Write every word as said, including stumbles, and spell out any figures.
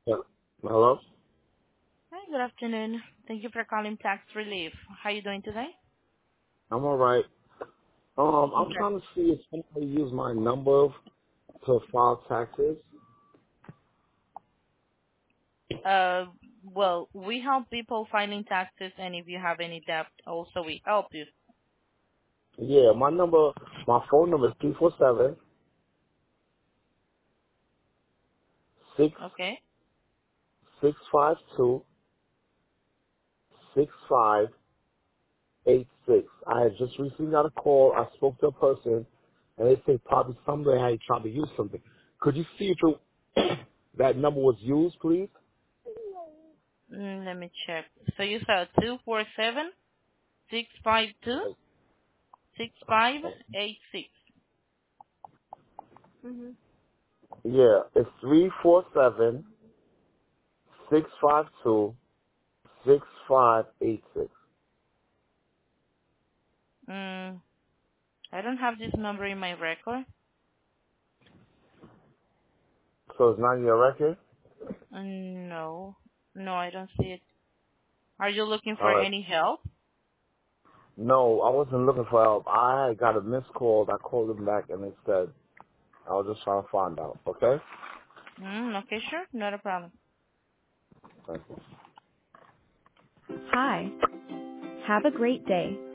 Yeah. Hello? Hi, good afternoon. Thank you for calling Tax Relief. How are you doing today? I'm all right. Um, I'm Okay. trying to see if somebody use my number to file taxes. Uh, well, we help people filing taxes, and if you have any debt, also we help you. Yeah, my number, my phone number is three four seven six Okay? six five two six five eight six. I had just recently got a call. I spoke to a person, and they say probably somebody had tried to use something. Could you see if it, that number was used, please? Mm, let me check. So you said two four seven six five two six five eight six. Yeah, it's three four seven six five two six five eight six. Mm, I don't have this number in my record. So it's not in your record? Mm, no. No, I don't see it. Are you looking All for right. any help? No, I wasn't looking for help. I got a missed call. I called them back and they said I was just trying to find out. Okay? Mm, okay, sure. Not a problem. Thank you. Hi. Have a great day.